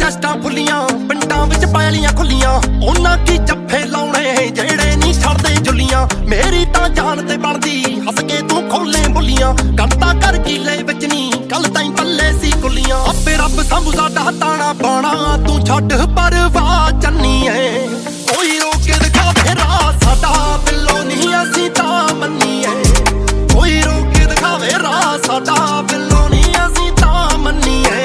ਚਸਟਾਂ ਫੁੱਲੀਆਂ ਪਿੰਡਾਂ ਵਿੱਚ ਪੈਲੀਆਂ ਖੁੱਲੀਆਂ ਉਹਨਾਂ ਕੀ ਜੱਫੇ ਲਾਉਣੇ ਜਿਹੜੇ ਨਹੀਂ ਛੱਡਦੇ ਜੁੱਲੀਆਂ ਮੇਰੀ ਤਾਂ ਜਾਨ ਤੇ ਬਣਦੀ ਹੱਸ ਕੇ ਤੂੰ ਖੋਲੇ ਬੁੱਲੀਆਂ ਕਰਤਾ ਕਰ ਕੀਲੇ ਵਿੱਚ ਨਹੀਂ ਕੱਲ ਤਾਈਂ ਪੱਲੇ ਸੀ ਕੁੱਲੀਆਂ ਆਪੇ ਰੱਬ ਸੰਭੂ ਸਾਡਾ ਤਾਣਾ ਬਾਣਾ ਤੂੰ ਛੱਡ ਪਰਵਾਹ ਚੰਨੀਏ ਕੋਈ ਰੋਕ ਕੇ ਦਿਖਾਵੇ ਰਾਹ ਸਾਡਾ ਬਿੱਲੋ ਨਹੀਂ ਅਸੀਂ ਤਾਂ ਮੰਨੀਏ ਕੋਈ ਰੋਕ ਕੇ ਦਿਖਾਵੇ ਰਾਹ ਸਾਡਾ ਬਿੱਲੋ ਨਹੀਂ ਅਸੀਂ ਤਾਂ ਮੰਨੀਏ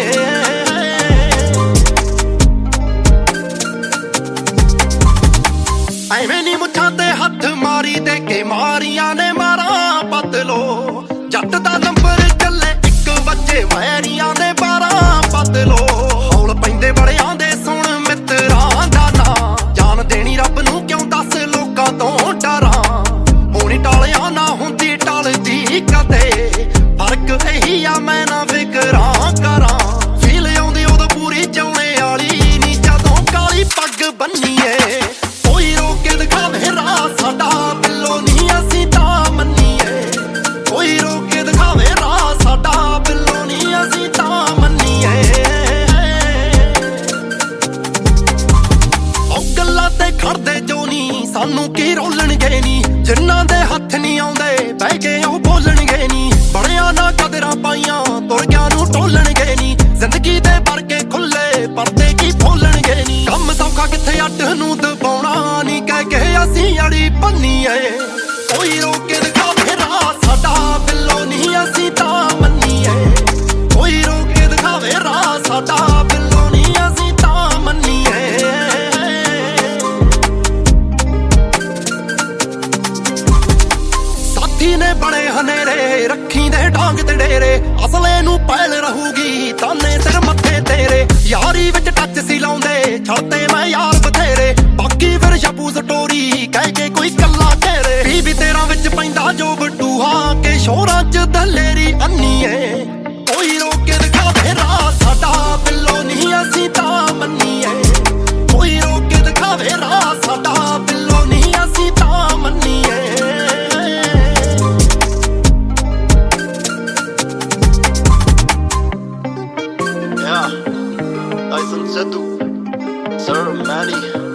ਐਵੇਂ ਨੀ ਮੁੱਛਾਂ ਤੇ ਹੱਥ ਮਾਰੀ ਦੇ ਕੇ ਮਾਰੀਆਂ ਨੇ ਮਾਰਾਂ ਬਦਲੋ ਜੱਟ ਦਾ ਨੰਬਰ ਚੱਲੇ 1 ਵਜੇ ਵੈਰੀਆਂ ਦੇ 12 ਬਦਲੋ ਹੌਲ ਪੈਂਦੇ ਬੜਿਆਂ ਦੇ ਸੁਣ ਮਿੱਤਰਾਂ ਦਾ ਨਾਂ ਜਾਨ ਦੇਣੀ ਰੱਬ ਨੂੰ ਕਿਉਂ ਦੱਸ ਲੋਕਾਂ ਤੋਂ ਡਰਾਂ ਹੋਣੀ ਟਾਲਿਆ ਨਾ ਹੁੰਦੀ ਟਲਦੀ ਕਦੇ ਫਰਕ ਇਹੀ ਆ ਮੈਂ ਨਾ ਫਿਕਰਾਂ ਕਰਾਂ ਫੀਲ ਆਉਂਦੀ ਉਦੋਂ ਪੂਰੀ ਚਾਉਣੇ ਵਾਲੀ ਨੀ ਜਦੋਂ ਕਾਲੀ ਪੱਗ ਬੰਨੀਏ ਕੋਈ ਰੋਕ ਕੇ ਦਿਖਾਵੇ ਰਾਹ ਸਾਡਾ ਬਿੱਲੋ ਨਹੀਂ ਅਸੀਂ ਤਾਂ ਮੰਨੀਏ ਕੋਈ ਰੋਕ ਕੇ ਦਿਖਾਵੇ ਰਾਹ ਸਾਡਾ ਬਿੱਲੋ ਨਹੀਂ ਅਸੀਂ ਤਾਂ ਮੰਨੀਏ ਉਹ ਗੱਲਾਂ ਤੇ ਖੜਦੇ ਜੋ ਨਹੀਂ ਸਾਨੂੰ ਕੀ ਰੋਲਣਗੇ ਨੀ ਜਿਨ੍ਹਾਂ ਦੇ ਹੱਥ ਨਹੀਂ ਆਉਂਦੇ ਬਹਿ ਕੇ ਉਹ ਬੋਲਣਗੇ ਨੀ ਬੜਿਆਂ ਨਾ ਕਦਰਾਂ ਪਾਈਆਂ ਤੁਰਗਿਆਂ ਨੂੰ ਟੋਲਣਗੇ ਨੀ ਜ਼ਿੰਦਗੀ ਦੇ ਵਰਗੇ ਖੁੱਲੇ ਪਰਦੇ ਕੀ ਫੋਲਣਗੇ ਨੀ ਕੰਮ ਸੌਖਾ ਕਿੱਥੇ ਅੱਡ ਨੂੰ ਦਬਾਉਣਾ ਨੀ ਕਹਿ ਕੇ ਅਸੀਂ ਅੜੀ ਪੰਨੀਏ ਕੋਈ ਰੋਕ ਕੇ ਦਿਖਾਵੇ ਰਾਹ ਸਾਡਾ ਬਿੱਲੋ ਨਹੀਂ ਅਸੀਂ ਤਾਂ ਮੰਨੀਏ ਕੋਈ ਰੋਕ ਕੇ ਦਿਖਾਵੇ ਰਾਹ ਸਾਡਾ ਬਿੱਲੋ ਨਹੀਂ ਅਸੀਂ ਤਾਂ ਮੰਨੀਏ ਸਾਥੀ ਨੇ ਬੜੇ ਹਨੇਰੇ ਰੱਖੀ ਦੇ ਡਾਂਗ ਤੇ ਡੇਰੇ ਅਸਲੇ ਨੂੰ ਪੈਲ ਰਹੂਗੀ ਤਾਨੇ ਸਿਰ ਮੱਥੇ ਤੇਰੇ ਯਾਰੀ ਵਿੱਚ ਟੱਚ ਸੀ ਲਾਉਂਦੇ ਛੱਡਦੇ ਮੈਂ ਯਾਰ ਬਥੇਰੇ ਬਾਕੀ ਫਿਰ ਛਪੂ ਸਟੋਰੀ ਕਹਿ ਕੇ ਕੋਈ ਕੱਲਾ ਘੇਰੇ ਵੀ 13 ਵਿੱਚ ਪੈਂਦਾ ਜੋ ਬਟੂਹਾ ਕੇ ਸ਼ੋਰਾਂ ਚ ਦਲੇਰੀ ਅੰਨੀਏ ਕੋਈ ਰੋਕ ਕੇ ਦਿਖਾਵੇ ਰਾਹ ਸਾਡਾ ਬਿੱਲੋ ਨਹੀਂ ਅਸੀਂ ਤਾਂ ਮੰਨੀਏ ਕੋਈ ਰੋਕ ਕੇ ਦਿਖਾਵੇ ਰਾਹ ਸਾਡਾ ਬਿੱਲੋ ਨਹੀਂ ਅਸੀਂ ਤਾਂ ਮੰਨੀਏ Tyson Setu, Sir Maddie.